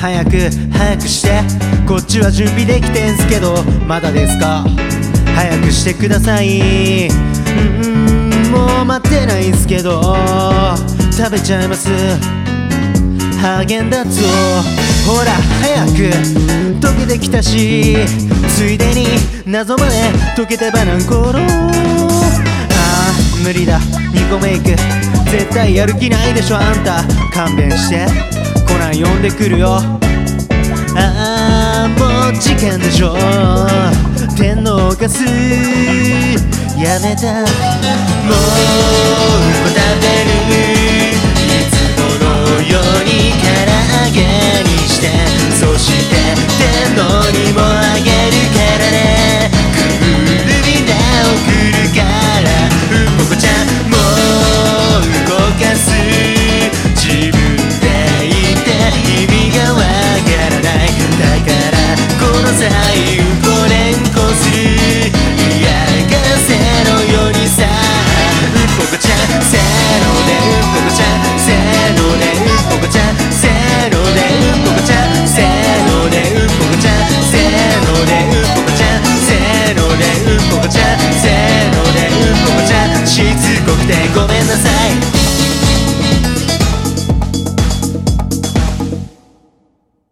早くして、こっちは準備できてんすけどまだですか？早くしてください。もう待ってないんすけど食べちゃいますハーゲンダッツを。ほら早く溶けてきたし、ついでに謎まで溶けてばなんころ。無理だ2個メイク絶対やる気ないでしょあんた。勘弁してコナン呼んでくるよ。もう事件でしょ天のおかすやめた。もう食べるいつものように唐揚げにして、そして天皇にもあげるか